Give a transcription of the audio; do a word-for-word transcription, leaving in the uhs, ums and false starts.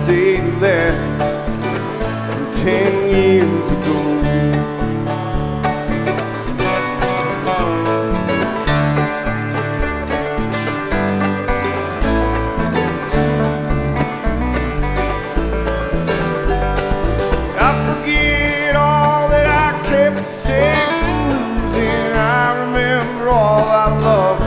day left from ten years ago. I forget all that I kept saying from losing. I remember all I loved